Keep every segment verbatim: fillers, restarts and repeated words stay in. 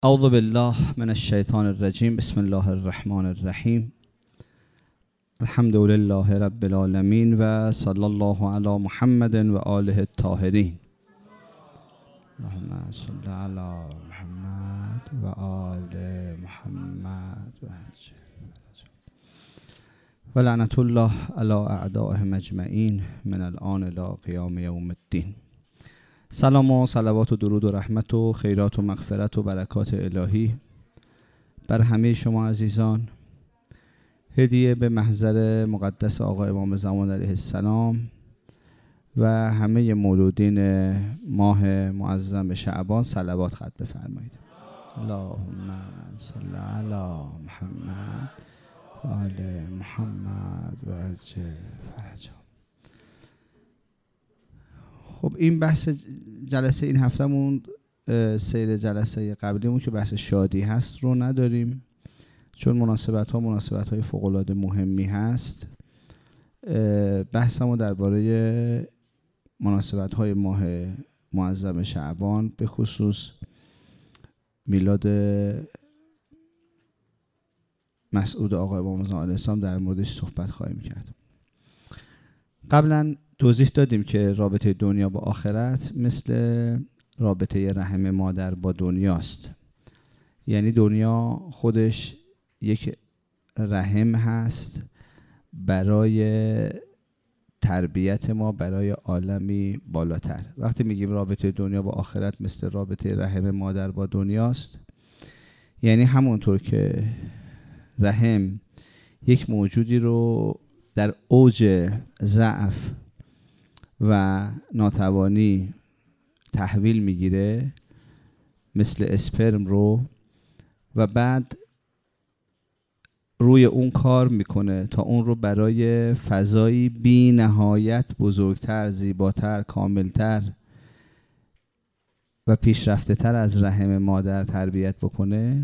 اعوذ بالله من الشیطان الرجیم. بسم الله الرحمن الرحیم. الحمد لله رب العالمین و صلی الله علی محمد و آله الطاهرین. اللهم صل علی محمد و آل محمد و لعنت الله علی اعدائهم اجمعین من الان الی قیام یوم الدین. سلام و صلوات و درود و رحمت و خیرات و مغفرت و برکات الهی بر همه شما عزیزان، هدیه به محضر مقدس آقا امام زمان علیه السلام و همه مولودین ماه معظم شعبان صلوات خط بفرمایید. اللهم صل علی محمد و آل محمد و عجل فرجهم. خب این بحث جلسه این هفتهمون سیر جلسه قبلیمون که بحث شادی هست رو نداریم، چون مناسبت ها مناسبت های فوق العاده مهمی هست. بحثمون درباره مناسبت های ماه معظم شعبان، به خصوص میلاد مسعود آقا امام زمان علیه السلام در موردش صحبت خواهیم کرد. قبلا توضیح دادیم که رابطه دنیا با آخرت مثل رابطه رحم مادر با دنیاست. یعنی دنیا خودش یک رحم هست برای تربیت ما برای عالمی بالاتر. وقتی میگیم رابطه دنیا با آخرت مثل رابطه رحم مادر با دنیاست، یعنی همونطور که رحم یک موجودی رو در اوج ضعف و ناتوانی تحویل میگیره مثل اسپرم رو و بعد روی اون کار میکنه تا اون رو برای فضایی بی نهایت بزرگتر، زیباتر، کاملتر و پیشرفته تر از رحم مادر تربیت بکنه.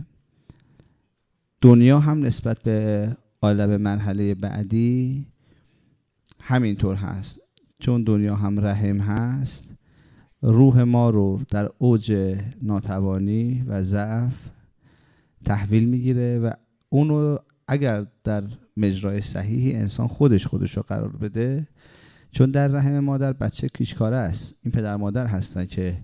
دنیا هم نسبت به عالم مرحله بعدی همینطور هست، چون دنیا هم رحم هست. روح ما رو در اوج ناتوانی و ضعف تحویل میگیره و اونو اگر در مجرای صحیحی انسان خودش خودش رو قرار بده، چون در رحم مادر بچه کیشکاره است. این پدر مادر هستن که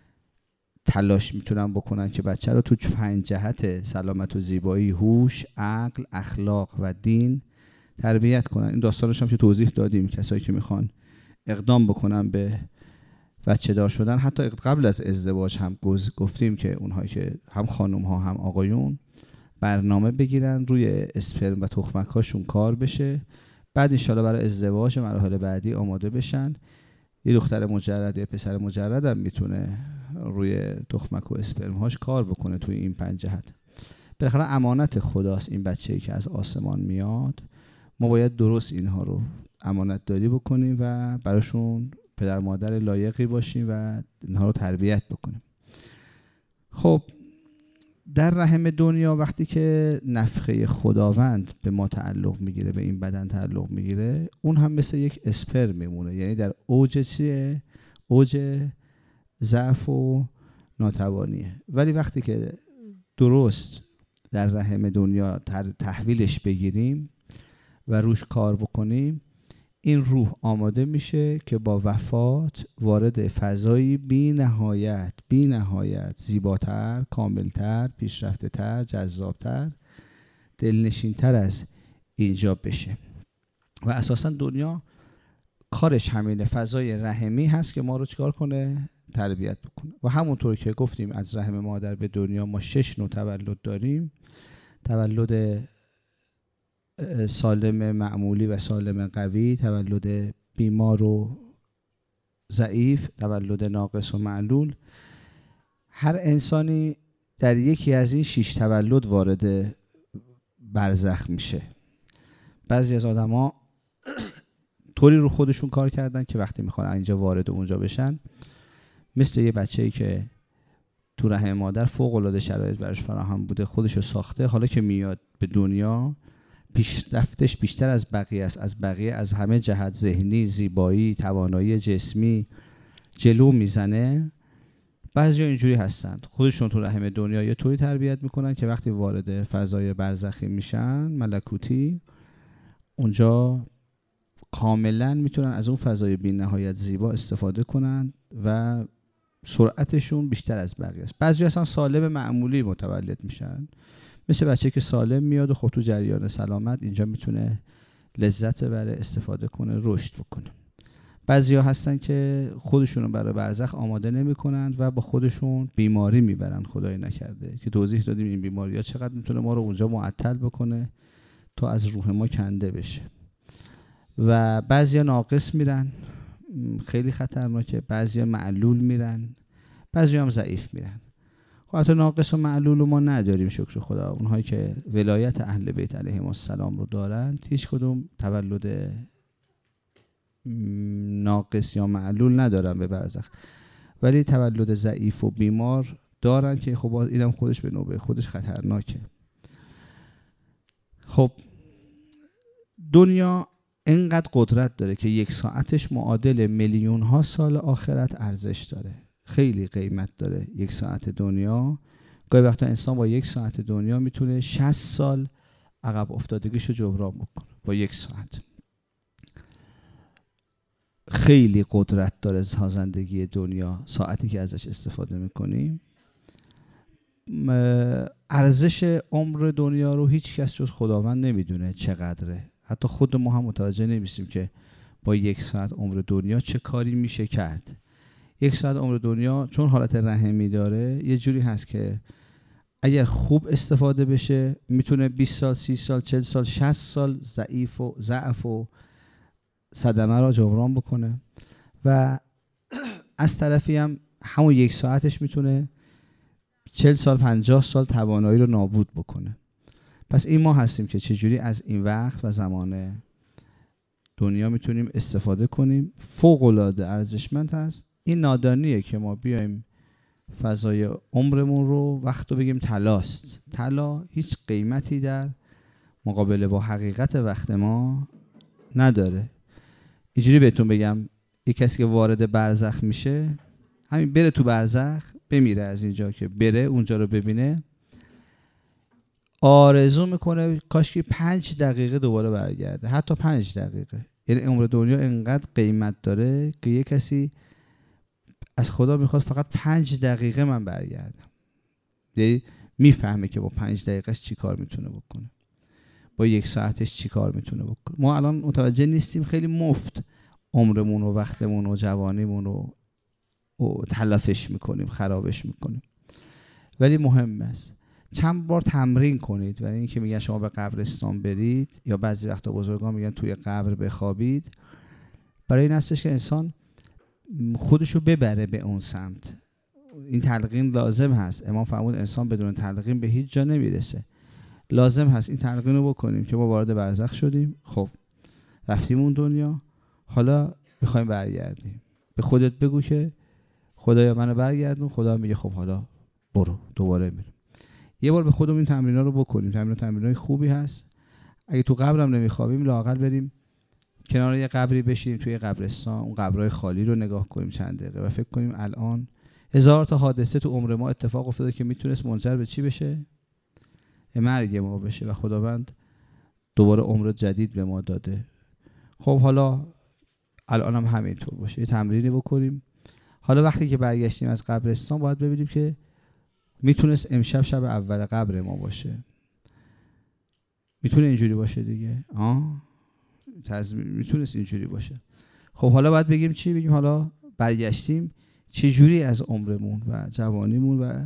تلاش میتونن بکنن که بچه رو تو پنج جهت سلامت و زیبایی، هوش، عقل، اخلاق و دین تربیت کنن. این داستانش هم که توضیح دادیم. کسایی که میخوان اقدام بکنن به بچه دار شدن، حتی قبل از ازدواج هم گفتیم که اونهایی که هم خانم ها هم آقایون برنامه بگیرن روی اسپرم و تخمک هاشون کار بشه، بعد انشالله برای ازدواج مراحل بعدی آماده بشن. یه دختر مجرد یا پسر مجرد هم میتونه روی تخمک و اسپرم هاش کار بکنه توی این پنج جهت. بالاخره امانت خداست این بچه‌ای که از آسمان میاد. ما باید درست اینها رو امانت داری بکنیم و براشون پدر مادر لایقی باشیم و اینها رو تربیت بکنیم. خب در رحم دنیا وقتی که نفخه خداوند به ما تعلق میگیره، به این بدن تعلق میگیره، اون هم مثل یک اسپرم میمونه. یعنی در اوج چیه؟ اوج ضعف و ناتوانیه. ولی وقتی که درست در رحم دنیا تحویلش بگیریم و روش کار بکنیم، این روح آماده میشه که با وفات وارد فضایی بی نهایت بی نهایت زیباتر، کاملتر، پیشرفته‌تر، جذابتر، دلنشینتر از اینجا بشه. و اساسا دنیا کارش همینه، فضای رحمی هست که ما رو چیکار کنه؟ تربیت بکنه. و همونطور که گفتیم از رحم مادر به دنیا ما شش نوع تولد داریم: تولد سالم معمولی و سالم قوی، تولد بیمار و ضعیف، تولد ناقص و معلول. هر انسانی در یکی از این شش تولد وارد برزخ میشه. بعضی از آدما طوری رو خودشون کار کردن که وقتی میخوان اینجا وارد اونجا بشن، مثل یه بچه‌ای که تو رحم مادر فوق العاده شرایط براش فراهم بوده، خودشو ساخته، حالا که میاد به دنیا پیشرفتش بیشتر از بقیه است، از بقیه از همه جهت، ذهنی، زیبایی، توانایی جسمی جلو میزنه. بعضی اینجوری هستند خودشون تو رحم دنیا یه طوری تربیت میکنن که وقتی وارد فضای برزخی میشن ملکوتی، اونجا کاملا میتونن از اون فضای بی نهایت زیبا استفاده کنن و سرعتشون بیشتر از بقیه است. بعضی اصلا سالم معمولی متولد میشن، مثل بچه که سالم میاد و خب تو جریان سلامت اینجا میتونه لذت ببره، استفاده کنه، رشد بکنه. بعضیا هستن که خودشونو برای برزخ آماده نمیکنن و با خودشون بیماری میبرن، خدای نکرده، که توضیح دادیم این بیماری ها چقدر میتونه ما رو اونجا معطل بکنه تا از روح ما کنده بشه. و بعضیا ناقص میرن، خیلی خطرناکه. بعضیا معلول میرن، بعضیا هم ضعیف میرن. خب حتی ناقص و معلول ما نداریم، شکر خدا. اونهایی که ولایت اهل بیت علیهم السلام رو دارند هیچ کدوم تولد ناقص یا معلول ندارن به برزخ، ولی تولد ضعیف و بیمار دارن که خب اینم خودش به نوبه خودش خطرناکه. خب دنیا اینقدر قدرت داره که یک ساعتش معادل میلیون ها سال آخرت ارزش داره، خیلی قیمت داره یک ساعت دنیا. گاهی وقتا انسان با یک ساعت دنیا میتونه شصت سال عقب افتادگیشو جبران بکنه با یک ساعت. خیلی قدرت داره سازندگی دنیا، ساعتی که ازش استفاده میکنیم. ارزش عمر دنیا رو هیچ کس جز خداوند نمیدونه چقدره. حتی خود ما هم متوجه نمیشیم که با یک ساعت عمر دنیا چه کاری میشه کرد. یک ساعت عمر دنیا چون حالت رحمی داره یه جوری هست که اگر خوب استفاده بشه میتونه بیست سال، سی سال، چهل سال، شصت سال ضعیف و ضعف و صدمه را جبران بکنه، و از طرفی هم همون یک ساعتش میتونه چهل سال، پنجاه سال توانایی رو نابود بکنه. پس این ما هستیم که چجوری از این وقت و زمان دنیا میتونیم استفاده کنیم. فوق العاده ارزشمند هست. این نادانیه که ما بیایم فضای عمرمون رو وقت رو بگیم طلاست. طلا هیچ قیمتی در مقابله با حقیقت وقت ما نداره. اینجوری بهتون بگم، یک کسی که وارد برزخ میشه، همین بره تو برزخ، بمیره از اینجا که بره اونجا رو ببینه، آرزو میکنه کاش که پنج دقیقه دوباره برگرده. حتی پنج دقیقه. یعنی عمر دنیا انقدر قیمت داره که یک کسی از خدا میخواد فقط پنج دقیقه من برگردم. یعنی میفهمه که با پنج دقیقهش چی کار میتونه بکنه، با یک ساعتش چی کار میتونه بکنه. ما الان متوجه نیستیم، خیلی مفت عمرمون و وقتمون و جوانیمون رو تلفش میکنیم، خرابش میکنیم. ولی مهم است چند بار تمرین کنید. و این که میگن شما به قبرستان برید، یا بعضی وقتا بزرگان میگن توی قبر بخوابید، برای این هستش که انسان خودشو ببره به اون سمت. این تلقین لازم هست. امام فرمود انسان بدون تلقین به هیچ جا نمیرسه. لازم هست این تلقین رو بکنیم که ما وارد برزخ شدیم، خب رفتیم اون دنیا، حالا میخوایم برگردیم. به خودت بگو که خدایا منو برگردون. خدا میگه خب حالا برو، دوباره میریم. یه بار به خودمون این تمرینا رو بکنیم. تمرین تمرینای خوبی هست. اگه تو قبرم نمیخوابیم، لااقل بریم کنار یه قبری بشینیم توی قبرستان، اون قبرهای خالی رو نگاه کنیم چند دقیقه و فکر کنیم الان هزار تا حادثه تو عمر ما اتفاق افتاده که میتونست منجر به چی بشه؟ مرگ ما بشه، و خداوند دوباره عمر جدید به ما داده. خب حالا الان هم همینطور باشه. یه تمرینی بکنیم. حالا وقتی که برگشتیم از قبرستان باید ببینیم که میتونست امشب شب اول قبر ما باشه. میتونه اینجوری باشه دیگه. آه تضمین میتونست اینجوری باشه. خب حالا باید بگیم چی؟ بگیم حالا برگشتیم چه جوری از عمرمون و جوانیمون و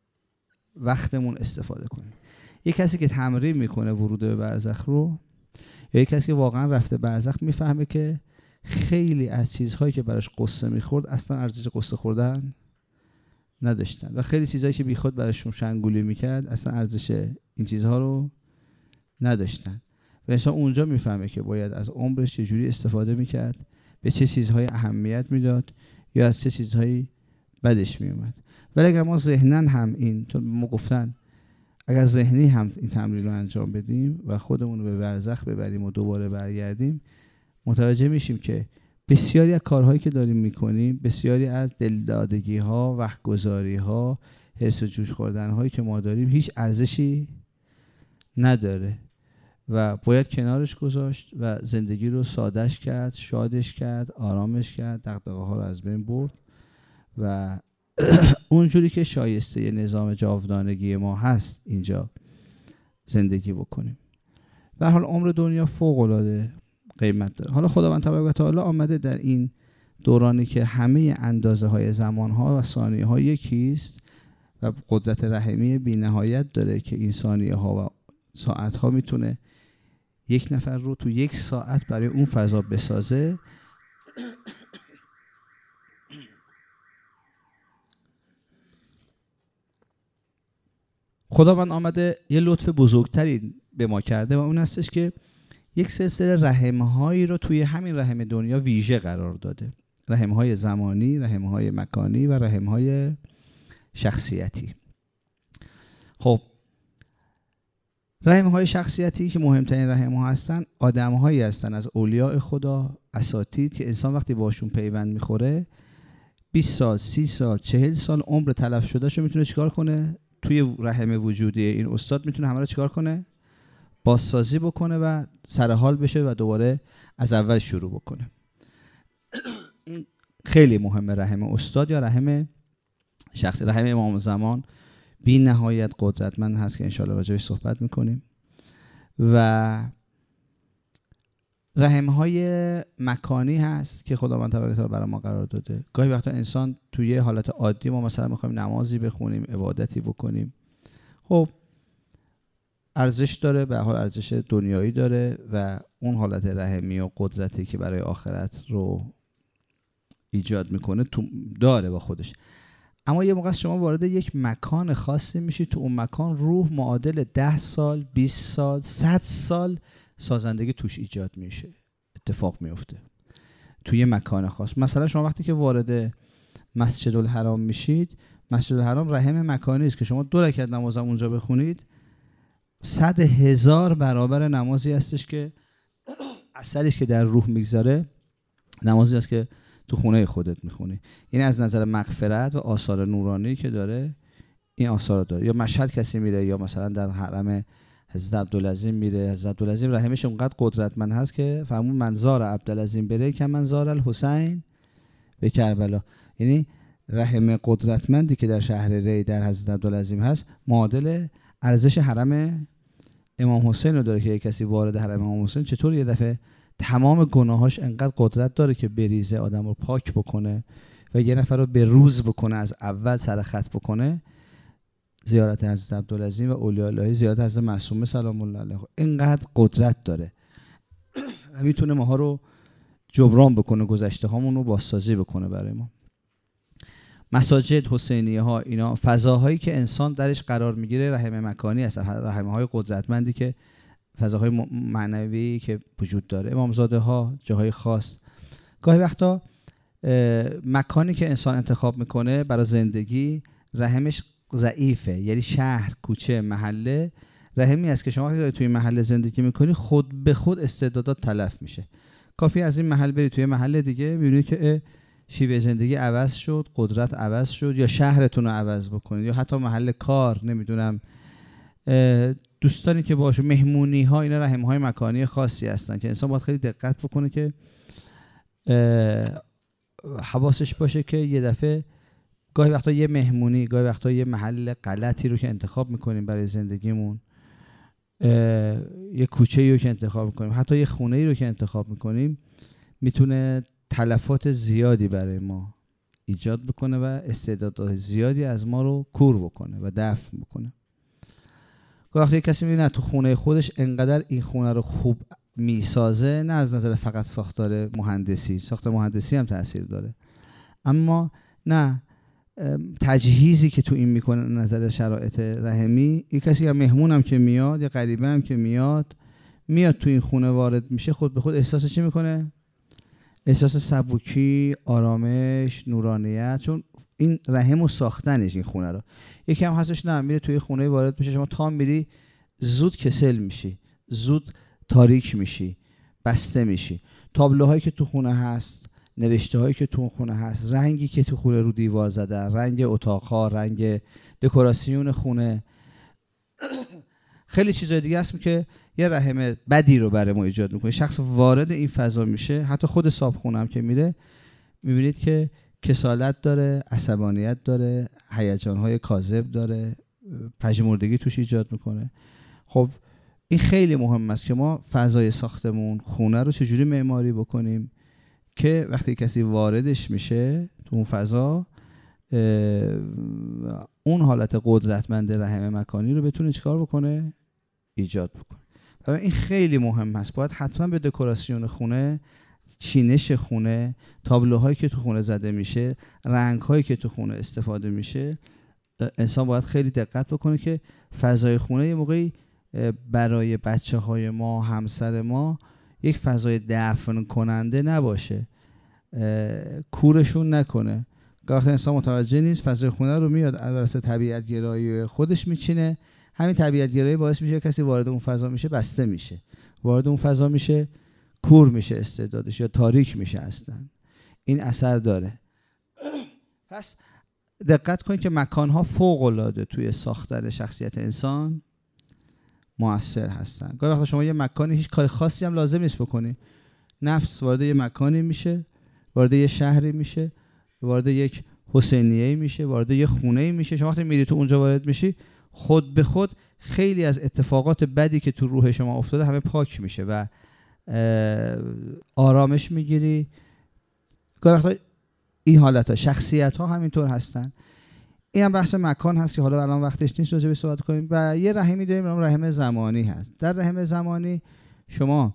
وقتمون استفاده کنیم. یک کسی که تمرین میکنه ورود به برزخ رو، یا یک کسی که واقعا رفته برزخ، میفهمه که خیلی از چیزهایی که براش قصه میخورد اصلا ارزش قصه خوردن نداشتن، و خیلی چیزهایی که بیخود براشون شنگولی میکرد اصلا ارزش این چیزها رو نداشتن. و انسان اونجا میفهمه که باید از عمرش چجوری استفاده میکرد، به چه چیزهای اهمیت میداد یا از چه چیزهایی بدش میومد. ولی اگر ما ذهنن هم این تو ما گفتن اگر ذهنی هم این تمرین رو انجام بدیم و خودمون رو به برزخ ببریم و دوباره برگردیم، متوجه میشیم که بسیاری از کارهایی که داریم میکنیم، بسیاری از دلدادگی ها، وقت گذاری ها، حرص و جوش خوردن هایی که ما داریم هیچ ارزشی نداره و باید کنارش گذاشت و زندگی رو سادش کرد، شادش کرد، آرامش کرد، دغدغه ها رو از بین برد و اونجوری که شایسته نظام جاودانگی ما هست اینجا زندگی بکنیم. به هر حال عمر دنیا فوق العاده قیمت داره. حالا خداوند تبارک و تعالی آمده در این دورانی که همه اندازه های زمان ها و ثانیه ها یکیست و قدرت رحمی بی نهایت داره که این ثانیه ها و ساعت ها میتونه یک نفر رو تو یک ساعت برای اون فضا بسازه. خداوند آمده یه لطف بزرگتری به ما کرده و اون هستش که یک سلسله رحم‌هایی رو توی همین رحم دنیا ویژه قرار داده. رحم‌های زمانی، رحم‌های مکانی و رحم‌های شخصیتی. خب رحم‌های شخصیتی که مهمترین رحم‌ها هستن، آدم‌هایی هستن از اولیاء خدا، اساتید که انسان وقتی باشون پیوند میخوره بیست سال، سی سال، چهل سال عمر تلف شدهشو میتونه چیکار کنه؟ توی رحم وجودی این استاد میتونه همه رو چیکار کنه؟ بازسازی بکنه و سرحال بشه و دوباره از اول شروع بکنه. این خیلی مهمه. رحم استاد یا رحم شخصی. رحم امام زمان بی نهایت قدرتمند هست که انشاءالله راجعش صحبت میکنیم. و رحم‌های مکانی هست که خداوند تبارک و تعالی برای ما قرار داده. گاهی وقتا انسان توی حالت عادی ما مثلا میخوایم نمازی بخونیم، عبادتی بکنیم، خب ارزش داره، به حال ارزش دنیایی داره و اون حالت رحمی و قدرتی که برای آخرت رو ایجاد میکنه تو داره با خودش. اما یه موقع شما وارد یک مکان خاصی میشی، تو اون مکان روح معادل ده سال، بیست سال، صد سال سازندگی توش ایجاد میشه، اتفاق میفته توی مکان خاص. مثلا شما وقتی که وارد مسجد الحرام میشید، مسجد الحرام رحم مکانی است که شما دو رکعت نماز اونجا بخونید صد هزار برابر نمازی هستش که اثرش که در روح میگذاره نمازی است که تو خونه خودت میخونی. یعنی از نظر مغفرت و آثار نورانی که داره این آثار داره. یا مشهد کسی میره یا مثلا در حرم حضرت عبدالعظیم میره، حضرت عبدالعظیم رحمش اونقدر قدرتمند هست که فرمود من زار عبدالعظیم بره که من زار الحسین به کربلا. یعنی رحم قدرتمندی که در شهر ری در حضرت عبدالعظیم هست معادل ارزش حرم امام حسین رو داره که یک کسی وارد حرم امام حسین چطور یه دفعه تمام گناهاش انقدر قدرت داره که بریزه، آدم رو پاک بکنه و یه نفر رو به روز بکنه، از اول سر خط بکنه. زیارت حضرت عبدالعظیم و اولیاء الهی، زیارت حضرت معصومه سلام الله علیه اینقدر قدرت داره و میتونه ماها رو جبران بکنه، گذشته هامون رو بازسازی بکنه برای ما. مساجد، حسینیه ها، اینا فضاهایی که انسان درش قرار میگیره رحم مکانی هست، رحمه های قدرتمندی که فضاهای معنوی که وجود داره. امامزاده ها جاهای خاص. گاهی وقتا مکانی که انسان انتخاب میکنه برای زندگی رحمش ضعیفه، یعنی شهر، کوچه، محله رحمی است که شما وقتی توی محله زندگی میکنی خود به خود استعدادات تلف میشه. کافی از این محل بری توی محله دیگه میبینی که شیوه زندگی عوض شد، قدرت عوض شد، یا شهرتون رو عوض بکنید یا حتی محل کار، نمیدونم دوستانی که باشه، مهمونی ها، اینا رحم های مکانی خاصی هستن که انسان باید خیلی دقت بکنه که حواسش باشه که یه دفعه گاهی وقتا یه مهمونی، گاهی وقتا یه محل غلطی رو که انتخاب میکنیم برای زندگیمون، یه کوچه‌ای رو که انتخاب میکنیم، حتی یه خونه‌ای رو که انتخاب میکنیم میتونه تلفات زیادی برای ما ایجاد بکنه و استعدادات زیادی از ما رو کور بکنه و دفع بکنه. وقتی کسی میبینه تو خونه خودش انقدر این خونه رو خوب میسازه، نه از نظر فقط ساختار مهندسی، ساختار مهندسی هم تاثیر داره، اما نه تجهیزی که تو این میکنه نظر شرایط رحمی. یک کسی یا مهمون هم که میاد یا غریبه هم که میاد میاد تو این خونه وارد میشه، خود به خود احساس چی میکنه؟ احساس سبکی، آرامش، نورانیت، چون این رحم و ساختنش این خونه رو. یکی هم هستش نه میره توی خونه وارد میشه، شما تا میری زود کسل میشی، زود تاریک میشی، بسته میشی. تابلوهایی که تو خونه هست، نوشته هایی که تو خونه هست، رنگی که تو خونه رو دیوار زدن، رنگ اتاقها، رنگ دکوراسیون خونه، خیلی چیزای دیگه هست که یه رحم بدی رو برای ما ایجاد میکنه. شخص وارد این فضا میشه، حتی خود صاحبخونه هم که میره، میبینید که کسالت داره، عصبانیت داره، هیجانهای کاذب داره، پژمردگی توش ایجاد میکنه. خب این خیلی مهم است که ما فضای ساختمون، خونه رو چجوری معماری بکنیم که وقتی کسی واردش میشه تو اون فضا، اون حالت قدرتمند رحم مکانی رو بتونه چیکار بکنه؟ ایجاد بکنه. برای این خیلی مهم است. باید حتما به دکوراسیون خونه، چینش خونه، تابلوهایی که تو خونه زده میشه، رنگ‌هایی که تو خونه استفاده میشه، انسان باید خیلی دقت بکنه که فضای خونه یه موقعی برای بچه‌های ما، همسر ما، یک فضای دفن کننده نباشه، کورشون نکنه. وقتی انسان متوجه نیست، فضای خونه رو میاد البته طبیعت گرایی خودش میچینه. همین طبیعت گرایی باعث میشه کسی وارد اون فضا میشه بسته میشه، وارد اون فضا میشه کور میشه استعدادش، یا تاریک میشه اصلا. این اثر داره. پس دقت کنید که مکانها فوق العاده توی ساختن شخصیت انسان مؤثر هستن. گاهی وقتا شما یه مکانی هیچ کار خاصی هم لازم نیست بکنی، نفس وارد یه مکانی میشه، وارد یه شهری میشه، وارد یک حسینیه‌ای میشه، وارد یه خونه‌ای میشه. شما وقتی میری تو اونجا وارد میشی، خود به خود خیلی از اتفاقات بدی که تو روح شما افتاده همه پاک میشه و آرامش میگیری. گاهی وقتا این حالت‌ها، شخصیت‌ها همینطور هستن. این هم بحث مکان هست که حالا الان وقتش نیست راجع به صحبت کنیم. و یه رحمی داریم، نام رحم زمانی هست. در رحم زمانی شما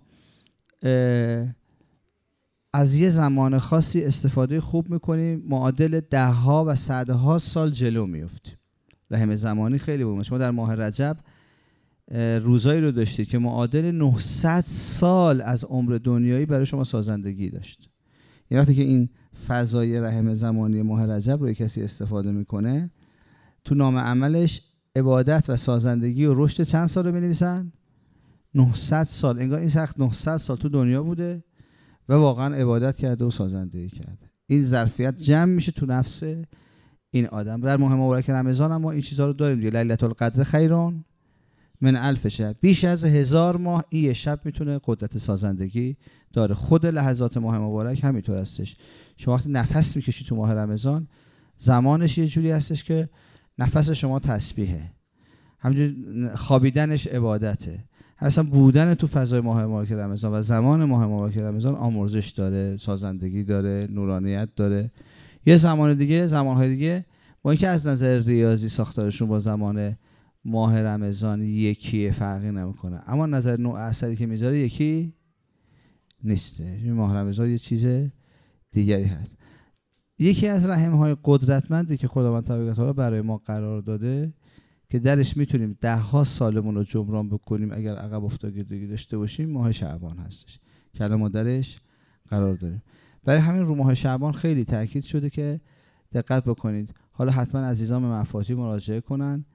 از یه زمان خاصی استفاده خوب میکنیم، معادل ده ها و صد ها سال جلو میفتیم. رحم زمانی خیلی مهمه. شما در ماه رجب روزایی رو داشتید که معادل نهصد سال از عمر دنیایی برای شما سازندگی داشت. یعنی وقتی که این فضای رحم زمانی ماه رجب رو کسی استفاده میکنه، تو نام عملش عبادت و سازندگی و رشد چند سال رو می‌نویسن؟ نهصد سال. انگار این شخص نهصد سال تو دنیا بوده و واقعا عبادت کرده و سازندگی کرده. این ظرفیت جمع میشه تو نفس این آدم. در ماه مبارک رمضان هم ما این چیزا رو داریم دیگه. لیلة القدر خیرون من الف شب. بیش از هزار ماه این شب میتونه قدرت سازندگی داره. خود لحظات ماه مبارک همینطور هستش. شما وقتی نفس میکشی تو ماه رمضان، زمانش یه جوری هستش که نفس شما تسبیحه، همینجوری خوابیدنش عبادته، اصلا بودن تو فضای ماه مبارک رمضان و زمان ماه مبارک رمضان آمرزش داره، سازندگی داره، نورانیت داره. یه زمان دیگه، زمانهای دیگه با اینکه از نظر ریاضی ساختارشون با زمان ماه رمضان یکی، فرقی نمیکنه، اما نظر نوع اثری که میذاره یکی نیسته. ماه رمضان یه چیز دیگری هست. یکی از رحم‌های قدرتمندی که خداوند تبارک و تعالی برای ما قرار داده که درش میتونیم ده ها سالمون رو جبران بکنیم اگر عقب افتادگی داشته باشیم، ماه شعبان هستش که الان ما درش قرار داریم. برای همین رو ماه شعبان خیلی تاکید شده که دقت بکنید. حالا حتما عزیزان به مفاتی مراجعه کنن،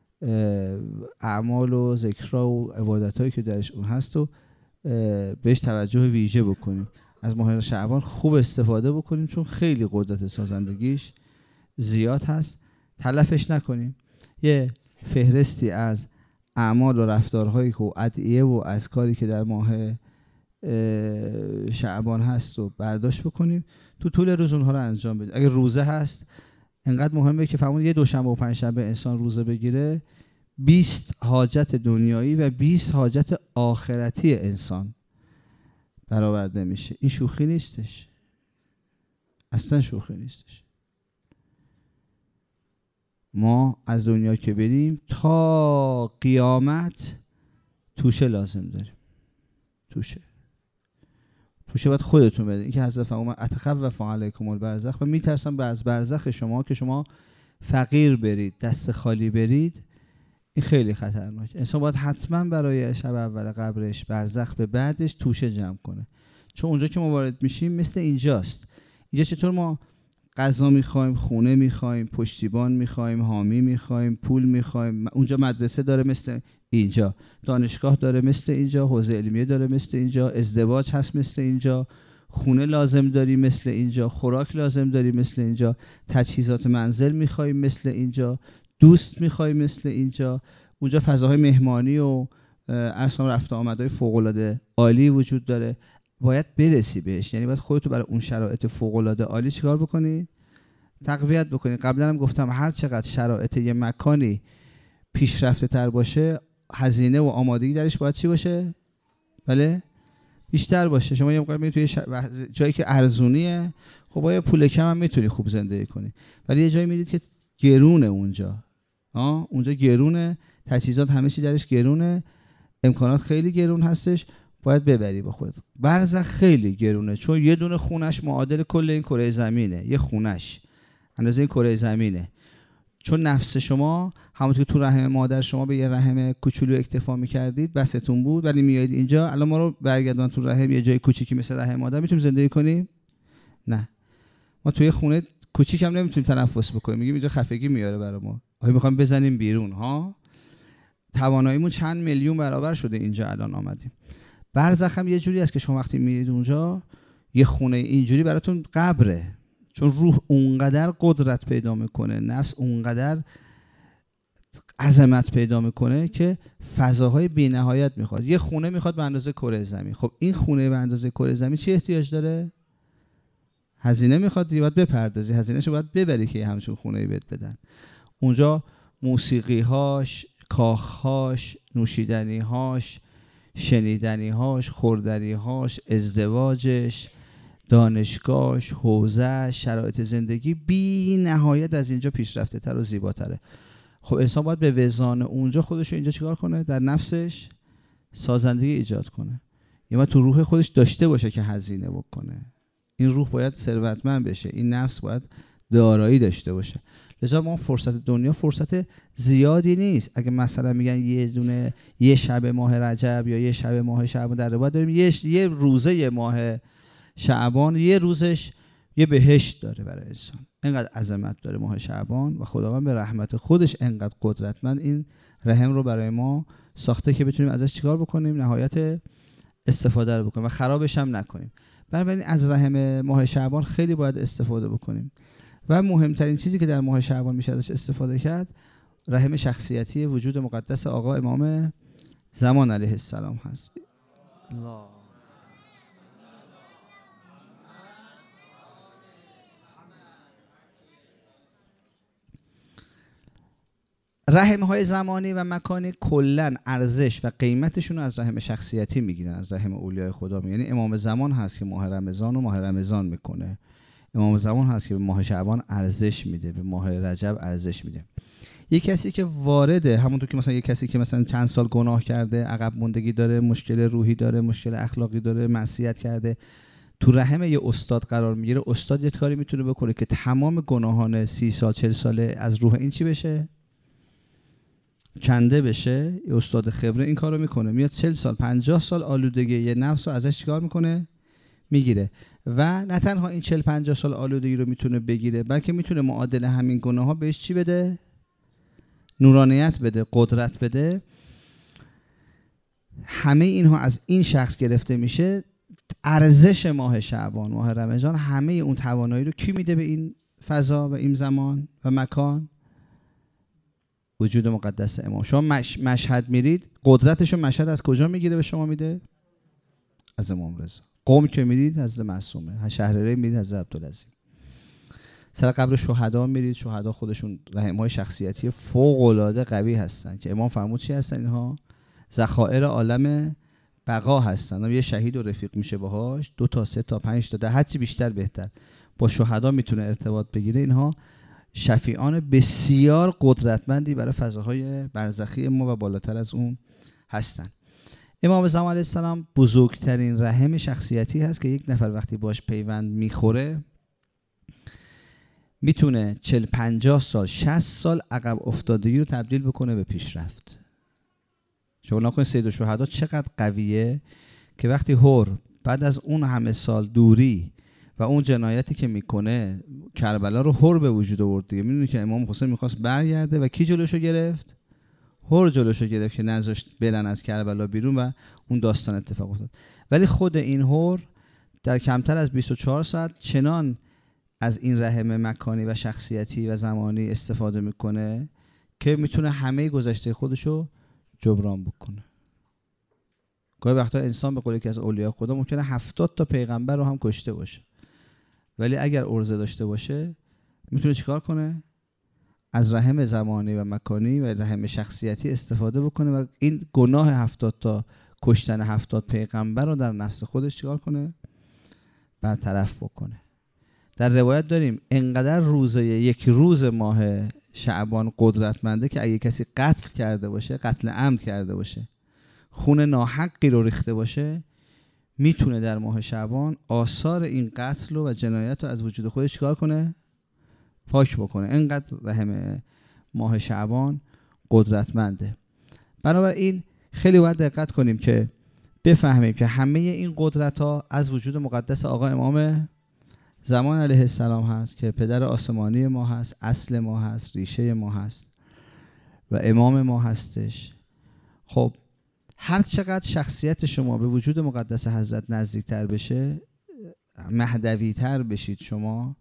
اعمال و ذکرها و عبادتایی که درش اون هست و بهش توجه ویژه بکنیم. از ماه شعبان خوب استفاده بکنیم چون خیلی قدرت سازندگیش زیاد هست. تلفش نکنیم. یه فهرستی از اعمال و رفتارهایی که ادعیه و اذکاری که در ماه شعبان هست و برداشت بکنیم، تو طول روز اونها رو انجام بدیم. اگه روزه هست، انقدر مهمه که فهمون یه دوشنبه و پنجشنبه انسان روزه بگیره، بیست حاجت دنیایی و بیست حاجت آخرتی انسان برآورده میشه. این شوخی نیستش، اصلا شوخی نیستش. ما از دنیا که بریم تا قیامت توشه لازم داریم. توشه توشه باید خودتون بدید. این که حضرت فرمود اتخوف علیکم البرزخ، و میترسم از برزخ شما که شما فقیر برید، دست خالی برید. این خیلی خطرناک. انسان باید حتما برای شب اول قبرش، برزخ به بعدش توشه جمع کنه، چون اونجا که ما وارد میشیم مثل اینجاست. اینجا چطور ما غذا میخوایم، خونه میخوایم، پشتیبان میخوایم، حامی میخوایم، پول میخوایم. اونجا مدرسه داره مثل اینجا، دانشگاه داره مثل اینجا، حوزه علمیه داره مثل اینجا، ازدواج هست مثل اینجا، خونه لازم داری مثل اینجا، خوراک لازم داری مثل اینجا، تجهیزات منزل میخوای مثل اینجا، دوست میخوای مثل اینجا. اونجا فضاهای مهمانی و ارسام رفت آمدهای فوق‌العاده عالی وجود داره، باید برسی بهش. یعنی باید خودتو برای اون شرایط فوق‌العاده عالی چیکار بکنی؟ تقویت بکنی. قبلا هم گفتم هر چقدر شرایط یه مکانی پیشرفته تر باشه، هزینه و آمادگی درش باید چی باشه؟ بله؟ بیشتر باشه. شما یه موقع میتونی توی ش... جایی که ارزونیه، خب با یه پول کم هم میتونی خوب زندگی کنی، ولی یه جایی میدید که گرونه اونجا. آه اونجا گرونه، تجهیزات همه چی درش گرونه، امکانات خیلی گرون هستش، باید ببری با خودت. برزخ خیلی گرونه، چون یه دونه خونش معادل کل این کره زمینه. یه خونش اندازه این کره زمینه. چون نفس شما همونطور که تو رحم مادر شما به یه رحم کوچولو اکتفا می‌کردید بستون بود، ولی میایید اینجا الان ما رو برگردون تو رحم یه جای کوچیکی مثل رحم مادر میتونیم زندگی کنیم؟ نه. ما توی خونه کوچیک هم نمیتونیم تنفس بکنیم، میگیم اینجا خفگی میاره برای ما. آخه میخوایم بزنیم بیرون ها. تواناییمون چند میلیون برابر شده اینجا الان آمدیم. برزخ هم یه جوری است که شما وقتی میرید اونجا یه خونه اینجوری براتون قبره، چون روح اونقدر قدرت پیدا میکنه، نفس اونقدر عظمت پیدا میکنه که فضاهای بی‌نهایت میخواد. یه خونه میخواد به اندازه کره زمین. خب این خونه به اندازه کره زمین چی احتیاج داره؟ هزینه میخواد، دیگه باید بپردازی، هزینه‌شو باید ببری که همچون خونه‌ای بهت بدن. اونجا موسیقی‌هاش، کاخ‌هاش، نوشیدنی‌هاش، شنیدنی‌هاش، خوردنی‌هاش، ازدواجش، دانشگاهش، حوزه‌اش، شرایط زندگی بی نهایت از اینجا پیشرفته تر و زیباتره. خب انسان باید به وزان اونجا خودش رو اینجا چیکار کنه؟ در نفسش سازندگی ایجاد کنه. یا باید تو روح خودش داشته باشه که هزینه بکنه. این روح باید ثروتمند بشه، این نفس باید دارایی داشته باشه. لذا ما فرصت دنیا فرصت زیادی نیست. اگه مثلا میگن یه دونه یه شب ماه رجب یا یه شب ماه شعبان در بعد داریم، یه یه روزه یه ماه شعبان، یه روزش یه بهشت داره برای انسان. اینقدر عظمت داره ماه شعبان و خداوند به رحمت خودش اینقدر قدرتمند این رحم رو برای ما ساخته که بتونیم ازش چیکار بکنیم؟ نهایت استفاده رو بکنیم و خرابش هم نکنیم. بنابراین از رحم ماه شعبان خیلی باید استفاده بکنیم. و مهمترین چیزی که در ماه شعبان میشه ازش استفاده کرد، رحم شخصیتی وجود مقدس آقا امام زمان علیه السلام هست. الله. رحم‌های زمانی و مکانی کلاً ارزش و قیمتشون رو از رحم شخصیتی میگیرن، از رحم اولیای خدا میگن. یعنی امام زمان هست که ماه رمضان و ماه رمضان میکنه، امام زمان هست که به ماه شعبان ارزش میده، به ماه رجب ارزش میده. یک کسی که وارده، همونطور که مثلا یک کسی که مثلا چند سال گناه کرده، عقب موندگی داره، مشکل روحی داره، مشکل اخلاقی داره، معصیت کرده، تو رحم یه استاد قرار میگیره. استاد یه کاری میتونه بکنه که تمام گناهان سی سال چهل ساله از روح این چی بشه؟ کنده بشه. یه استاد خبره این کارو میکنه، میاد چهل سال پنجاه سال آلودگی یه نفس رو ازش چیکار میکنه؟ میگیره. و نه تنها این چهل پنجاه سال آلودگی رو میتونه بگیره، بلکه میتونه معادل همین گناه ها بهش چی بده؟ نورانیت بده، قدرت بده. همه اینها از این شخص گرفته میشه. ارزش ماه شعبان، ماه رمضان، همه اون توانایی رو کی میده به این فضا و این زمان و مکان؟ وجود مقدس امام. شما مش... مشهد میرید، قدرتشو مشهد از کجا میگیره به شما میده؟ از امام رضا. قم که میرید حضرت معصومه، شهرره میرید حضرت عبدالعظیم. سر قبر شهدا میرید، شهدا خودشون رحم‌های شخصیتی فوق العاده قوی هستن که امام فرمود چی هستن اینها؟ ذخایر عالم بقا هستن. یه شهید و رفیق میشه باهاش، دو تا سه تا پنج تا ده، هر چی بیشتر بهتر، با شهدا میتونه ارتباط بگیره. اینها شفیعان بسیار قدرتمندی برای فضاهای برزخی ما و بالاتر از اون هستن. امام زمان علیه السلام بزرگترین رحم شخصیتی هست که یک نفر وقتی باش پیوند میخوره میتونه چهل پنجاه سال شصت سال عقب افتادگی رو تبدیل بکنه به پیشرفت. شما نکنید سید الشهدا چقدر قویه که وقتی هور بعد از اون همه سال دوری و اون جنایتی که میکنه کربلا رو هور به وجود آورد دیگه. میدونی که امام حسین میخواست برگرده و کی جلوشو گرفت؟ هور جلوشو گرفت که نذاشت بلن از کربلا بیرون و اون داستان اتفاق افتاد. ولی خود این هور در کمتر از بیست و چهار ساعت چنان از این رحم مکانی و شخصیتی و زمانی استفاده میکنه که میتونه همه گذشته خودشو جبران بکنه. گاهی وقتا انسان به قول یکی از اولیاء خدا ممکنه هفتاد تا پیغمبر رو هم کشته باشه، ولی اگر عرضه داشته باشه میتونه چیکار کنه؟ از رحم زمانی و مکانی و رحم شخصیتی استفاده بکنه و این گناه هفتاد تا کشتن هفتاد پیغمبر رو در نفس خودش چیکار کنه؟ برطرف بکنه. در روایت داریم انقدر روزه یک روز ماه شعبان قدرتمنده که اگه کسی قتل کرده باشه، قتل عمد کرده باشه، خون ناحقی رو ریخته باشه، میتونه در ماه شعبان آثار این قتل و جنایت رو از وجود خودش چیکار کنه؟ پاک بکنه. انقدر رحم ماه شعبان قدرتمنده. بنابراین خیلی باید دقت کنیم که بفهمیم که همه این قدرت ها از وجود مقدس آقا امام زمان علیه السلام هست که پدر آسمانی ما هست، اصل ما هست، ریشه ما هست و امام ما هستش. خب هر چقدر شخصیت شما به وجود مقدس حضرت نزدیکتر بشه، مهدوی تر بشید، شما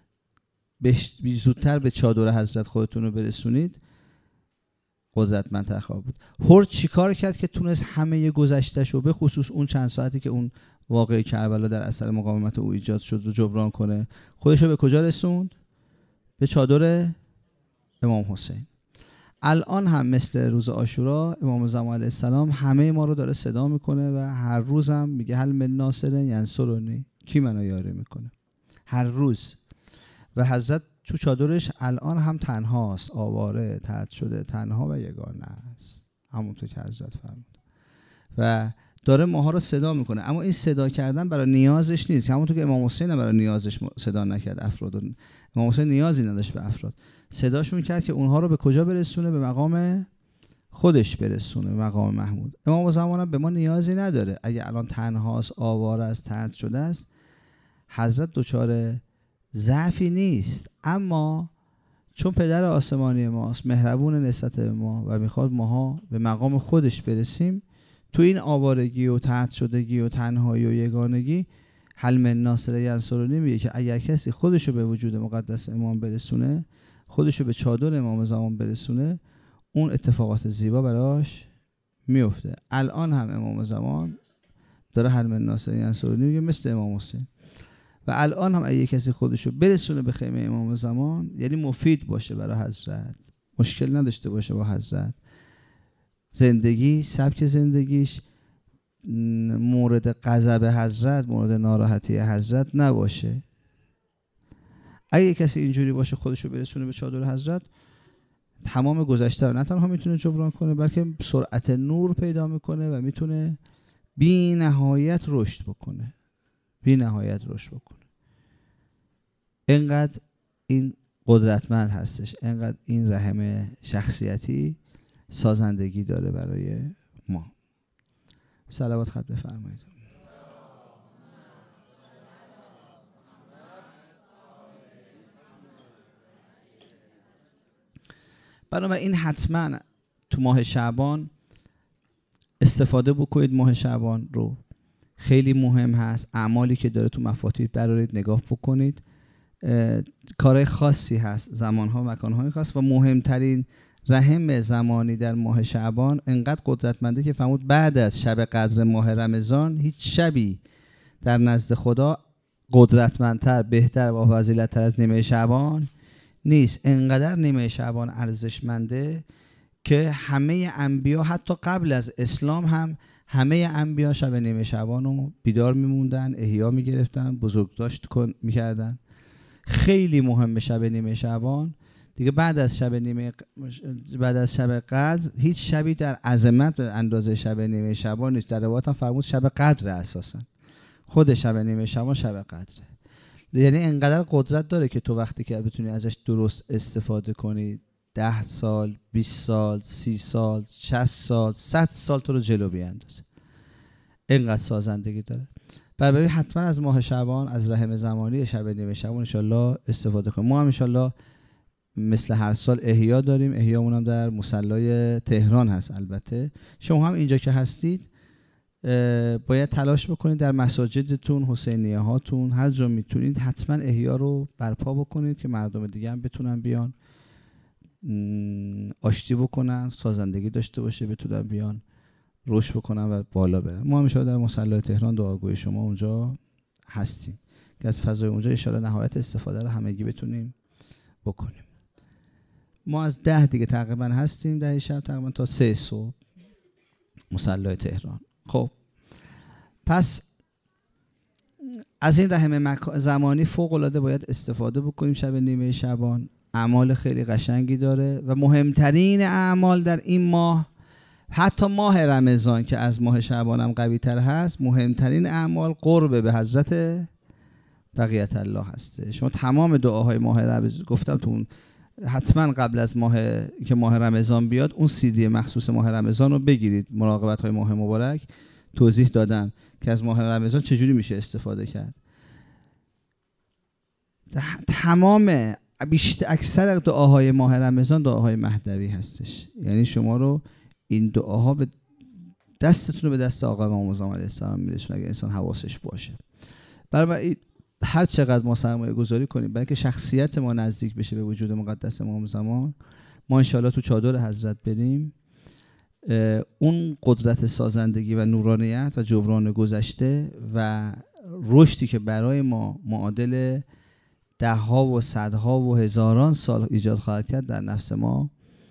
زودتر به چادر حضرت خودتون رو برسونید، قدرتمندتر خواهد بود. هر چی کار کرد که تونست همه گذشته‌شو و به خصوص اون چند ساعتی که اون واقعه کربلا در اثر مقاومت او ایجاد شد رو جبران کنه؟ خودشو به کجا رسوند؟ به چادر امام حسین. الان هم مثل روز عاشورا امام زمان علیه السلام همه ما رو داره صدا میکنه و هر روز هم میگه هل من ناصر ینصرنی، کی منو یاری میکنه؟ هر روز. و حضرت تو چادرش الان هم تنهاست، آواره، طرد شده، تنها و یگانه است، همونطور که حضرت فرمود. و داره ماها رو صدا میکنه. اما این صدا کردن برای نیازش نیست، همونطور که امام حسین برای نیازش صدا نکرد افراد. امام حسین نیازی نداشت به افراد، صداشون کرد که اونها رو به کجا برسونه؟ به مقام خودش برسونه، به مقام محمود. امام زمان به ما نیازی نداره. اگه الان تنهاست، آواره است، طرد شده است، حضرت دچار ضعفی نیست، اما چون پدر آسمانی ماست، مهربون نسبت به ما و میخواد ماها به مقام خودش برسیم، تو این آوارگی و طرد شدگی و تنهایی و یگانگی هل من ناصر ینصرنی میگه که اگر کسی خودشو به وجود مقدس امام برسونه، خودشو به چادر امام زمان برسونه، اون اتفاقات زیبا براش میفته. الان هم امام زمان داره هل من ناصر ینصرنی میگه مثل امام حسین. و الان هم اگه کسی خودشو برسونه به خیمه امام زمان، یعنی مفید باشه برای حضرت، مشکل نداشته باشه با حضرت، زندگی، سبک زندگیش مورد غضب حضرت، مورد ناراحتی حضرت نباشه، اگه کسی اینجوری باشه خودشو برسونه به چادر حضرت، تمام گذشته رو نه تنها میتونه جبران کنه، بلکه سرعت نور پیدا میکنه و میتونه بی نهایت رشد بکنه، بی نهایت رشد بکنه. اینقدر این قدرتمند هستش، اینقدر این رحم شخصیتی سازندگی داره برای ما. صلوات خط بفرمایید. بنابراین حتما تو ماه شعبان استفاده بکنید. ماه شعبان رو خیلی مهم هست. اعمالی که داره تو مفاتیح برارید نگاه بکنید. کارهای خاصی هست، زمانها و مکانهای خاص، و مهمترین رحم زمانی در ماه شعبان انقدر قدرتمنده که فرمود بعد از شب قدر ماه رمضان هیچ شبی در نزد خدا قدرتمندتر، بهتر و فضیلت‌تر از نیمه شعبان نیست. انقدر نیمه شعبان ارزشمنده که همه انبیا حتی قبل از اسلام هم همه انبیا شب نیمه شعبان رو بیدار میموندن، احیا میگرفتن، بزرگداشت میکردن. خیلی مهمه شب نیمه شعبان دیگه. بعد از شب نیمه بعد از شب قدر هیچ شبی در عظمت به اندازه شب نیمه شعبان نیست. در روایت هم فرمود شب قدر اساسا خود شب نیمه شعبان شب قدره. یعنی انقدر قدرت داره که تو وقتی که بتونی ازش درست استفاده کنی، ده سال، بیست سال، سی سال، شصت سال، صد سال تو رو جلو بیاندازه. اینقدر سازندگی داره. برای حتما از ماه شعبان، از رحم زمانی شب نیمه شعبان ان شاءالله استفاده کنیم. ما هم ان شاءالله مثل هر سال احیا داریم. احیامون هم در مصلی تهران هست. البته شما هم اینجا که هستید باید تلاش بکنید در مساجدتون، حسینیه هاتون، هر جا میتونید حتما احیا رو برپا بکنید که مردم دیگه هم بتونن بیان آشتی بکنن، سازندگی داشته باشه، بتونن بیان رشد بکنن و بالا برن. ما همیشه در مصلی تهران دعاگوی شما اونجا هستیم که از فضای اونجا ان شاءالله نهایت استفاده رو همگی بتونیم بکنیم. ما از ده دیگه تقریبا هستیم، ده شب تقریبا تا سه صبح مصلی تهران. خب پس از این رحم زمانی فوق العاده باید استفاده بکنیم. شب نیمه شعبان اعمال خیلی قشنگی داره و مهمترین اعمال در این ماه، حتی ماه رمضان که از ماه شعبان هم قوی تر هست، مهمترین اعمال قرب به حضرت بقیت الله هسته. شما تمام دعاهای ماه رمضان گفتم تو حتما قبل از ماه که ماه رمضان بیاد اون سیدی مخصوص ماه رمضان رو بگیرید. مراقبت های ماه مبارک توضیح دادم که از ماه رمضان چجوری میشه استفاده کرد. تمام بیشتر اکثر دعاهای ماه رمضان دعاهای مهدوی هستش، یعنی شما رو این دعاها به دستتون رو به دست آقا امام معظم علیه السلام میرسونه اگه انسان حواسش باشه. برای هر چقدر ما سرمایه گذاری کنیم برای که شخصیت ما نزدیک بشه به وجود مقدس امام زمان، ما انشاءالله تو چادر حضرت بریم، اون قدرت سازندگی و نورانیت و جبران گذشته و رشدی که برای ما معادل ده ها و صدها و هزاران سال ایجاد خواهد کرد در نفس ما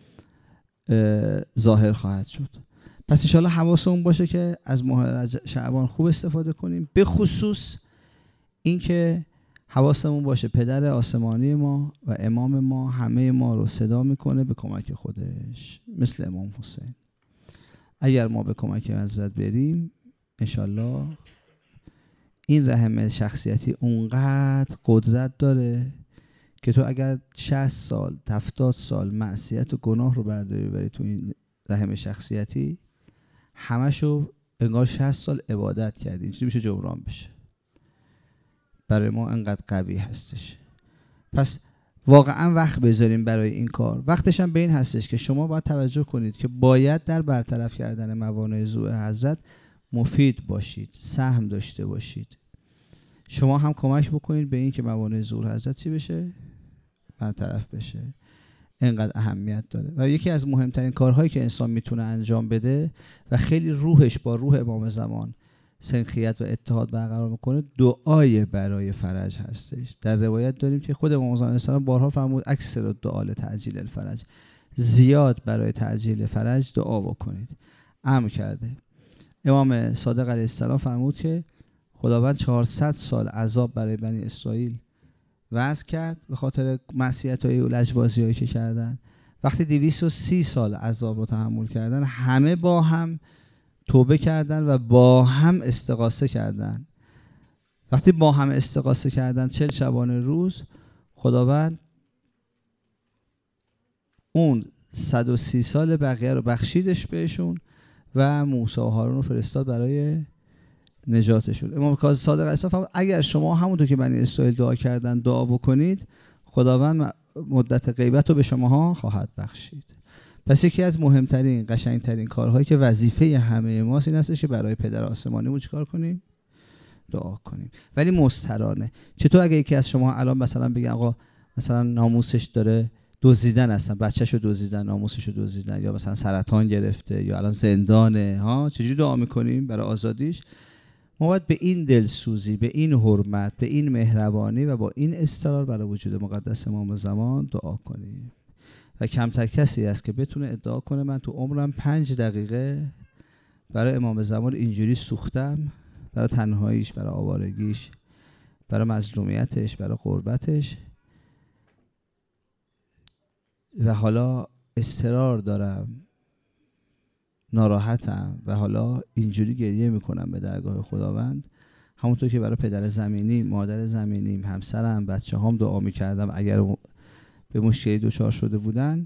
ظاهر خواهد شد. پس انشاءالله حواسمون باشه که از ماه شعبان خوب استفاده کنیم، به خصوص اینکه حواسمون باشه پدر آسمانی ما و امام ما همه ما رو صدا میکنه به کمک خودش، مثل امام حسین. اگر ما به کمک حضرت بریم انشاءالله این رحم شخصیتی اونقدر قدرت داره که تو اگر شصت سال هفتاد سال معصیت و گناه رو برداری ببری تو این رحم شخصیتی، همشو انگار شصت سال عبادت کردی، اینجوری میشه جبران بشه. برای ما انقدر قوی هستش. پس واقعا وقت بذاریم برای این کار. وقتش هم به این هستش که شما باید توجه کنید که باید در برطرف کردن موانع ظهور حضرت مفید باشید، سهم داشته باشید. شما هم کمک بکنید به این که موانع ظهور حضرت چی بشه؟ برطرف بشه. اینقدر اهمیت داره و یکی از مهمترین کارهایی که انسان میتونه انجام بده و خیلی روحش با روح امام زمان سنخیت و اتحاد برقرار میکنه، دعای برای فرج هستش. در روایت داریم که خود امام زمان علیه السلام بارها فرمود اکثر دعا لتعجیل الفرج، زیاد برای تعجیل فرج دعا بکنید. امر کرده. امام صادق علیه السلام فرمود که خداوند چهارصد سال عذاب برای بنی اسرائیل وضع کرد به خاطر معصیت‌های و لجبازی‌هایی که کردن. وقتی دویست و سی سال عذاب رو تحمل کردن، همه با هم توبه کردن و با هم استغاثه کردن. وقتی با هم استغاثه کردن چهل شبانه روز، خداوند اون صد و سی سال بقیه رو بخشیدش بهشون و موسی و هارون رو فرستاد برای نجاتشون. امام کاظم صادق علیه السلام فرمود اگر شما همونطور که بنی اسرائیل دعا کردن دعا بکنید، خداوند مدت غیبت رو به شماها خواهد بخشید. پس یکی از مهمترین قشنگترین کارهایی که وظیفه همه ماست این هستش که برای پدر آسمانیمون چیکار کنیم؟ دعا کنیم، ولی مسترانه. چطور اگه یکی از شما الان مثلا بگه آقا مثلا ناموسش داره دزدیدن، هستن بچه‌شو دزدیدن، ناموسشو دزدیدن، یا مثلا سرطان گرفته یا الان زندانه، ها چجوری دعا میکنیم برای آزادیش؟ ما باید به این دلسوزی، به این حرمت، به این مهربانی و با این استقرار برای وجود مقدس امام زمان دعا کنیم. و کمتر کسی است که بتونه ادعا کنه من تو عمرم پنج دقیقه برای امام زمان اینجوری سوختم، برای تنهاییش، برای آوارگیش، برای مظلومیتش، برای غربتش، و حالا اضطرار دارم، ناراحتم و حالا اینجوری گریه میکنم به درگاه خداوند. همونطور که برای پدر زمینی، مادر زمینیم، همسرم، بچه هام دعا میکردم اگر به مشکلی دچار شده بودن،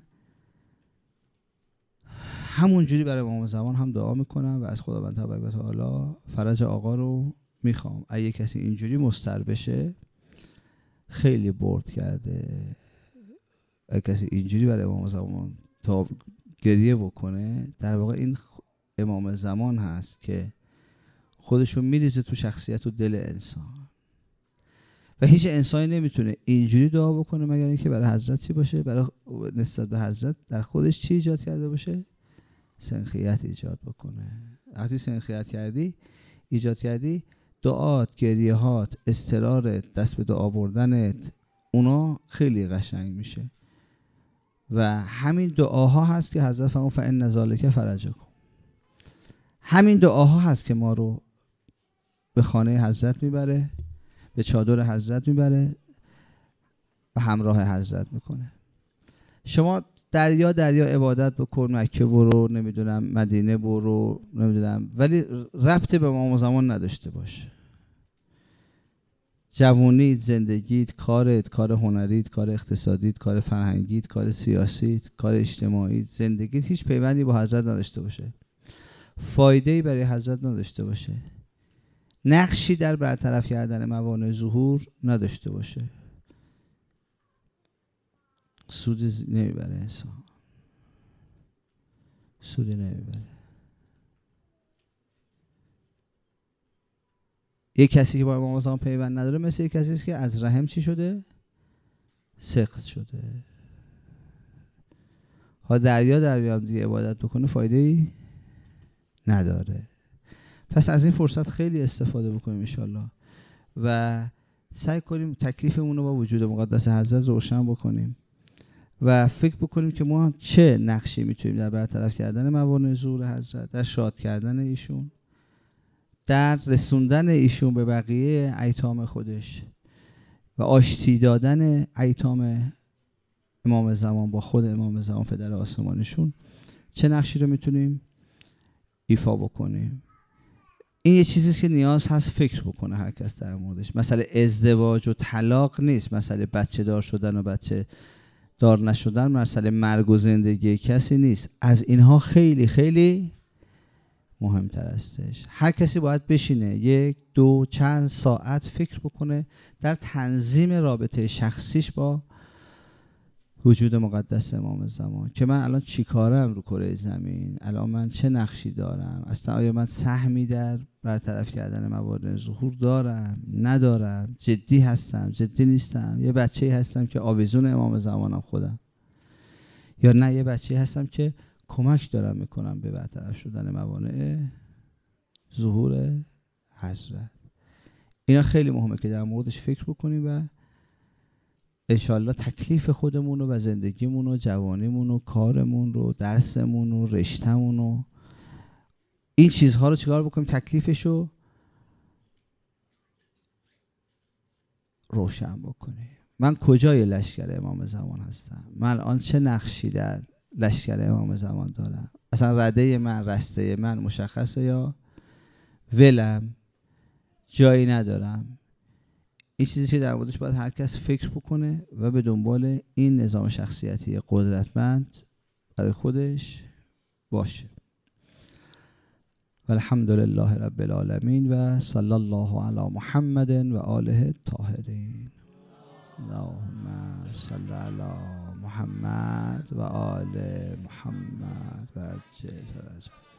همونجوری برای امام زمان هم دعا میکنم و از خداوند تبارک و تعالی فرج آقا رو میخوام. اگه کسی اینجوری مضطر بشه خیلی برد کرده. اگه کسی اینجوری برای امام زمان تا گریه بکنه، در واقع این امام زمان هست که خودشو میریزه تو شخصیت و دل انسان و هیچ انسانی نمیتونه اینجوری دعا بکنه مگر اینکه برای حضرت چی باشه، برای نسبت به حضرت در خودش چی ایجاد کرده باشه، سنخیت ایجاد بکنه. وقتی سنخیت کردی ایجاد کردی، دعات، گریهات، اضطرارت، دست به دعا بردنت، اونا خیلی قشنگ میشه و همین دعاها هست که حضرت فرمود فإن ذلک فرجکم. همین دعاها هست که ما رو به خانه حضرت میبره، به چادر حضرت میبره و همراه حضرت میکنه. شما دریا دریا عبادت بکن، مکه برو، نمیدونم مدینه برو، نمیدونم، ولی ربط به امام زمان نداشته باش. جوونیت، زندگیت، کارت، کار هنریت، کار اقتصادیت، کار فرهنگیت، کار سیاسیت، کار اجتماعیت، زندگیت هیچ پیوندی با حضرت نداشته باشه، فایده‌ای برای حضرت نداشته باشه، نقشی در برطرف کردن موانع ظهور نداشته باشه، سودی نمیبره انسان، سودی نمیبره. یک کسی که با امام زمان پیوند نداره مثل یک کسی است که از رحم چی شده؟ سقط شده. ها دریا دریا هم دیگه عبادت بکنه فایده ای نداره. پس از این فرصت خیلی استفاده بکنیم انشالله و سعی کنیم تکلیفمون رو با وجود مقدس حضرت روشن بکنیم و فکر بکنیم که ما چه نقشی میتونیم در برطرف کردن موانع ظهور حضرت، در شاد کردن ایشون، در رسوندن ایشون به بقیه ایتام خودش و آشتی دادن ایتام امام زمان با خود امام زمان پدر آسمانیشون چه نقشی رو میتونیم ایفا بکنیم. این یه چیزیست که نیاز هست فکر بکنه هر کس در موردش. مسئله ازدواج و طلاق نیست، مسئله بچه دار شدن و بچه دار نشدن، مسئله مرگ و زندگی کسی نیست. از اینها خیلی خیلی مهمتر هستش. هر کسی باید بشینه یک دو چند ساعت فکر بکنه در تنظیم رابطه شخصیش با وجود مقدس امام زمان که من الان چی کارم رو کره زمین، الان من چه نقشی دارم، اصلا آیا من سهمی در برطرف کردن موانع ظهور دارم ندارم، جدی هستم جدی نیستم، یه بچه‌ای هستم که آویزون امام زمانم خودم، یا نه یه بچه‌ای هستم که کمک دارم میکنم به برطرف شدن موانع ظهور حضرت. اینا خیلی مهمه که در موردش فکر بکنیم و انشالله تکلیف خودمون رو و زندگیمون و جوانیمون و کارمون رو، درسمون و رشتهمون و این چیزها رو چیکار بکنیم، تکلیفش رو روشن بکنیم. من کجای لشکر امام زمان هستم؟ من الان چه نقشی در لشکر امام زمان دارم؟ اصلا رده من، رسته من مشخصه یا ولم جایی ندارم؟ این چیزی که در موردش باید هر کس فکر بکنه و به دنبال این نظام شخصیتی قدرتمند برای خودش باشه. والحمد لله رب العالمین و صلی الله علی محمد و آله الطاهرین. اللهم صل علی محمد و آل محمد و عجل فرجهم.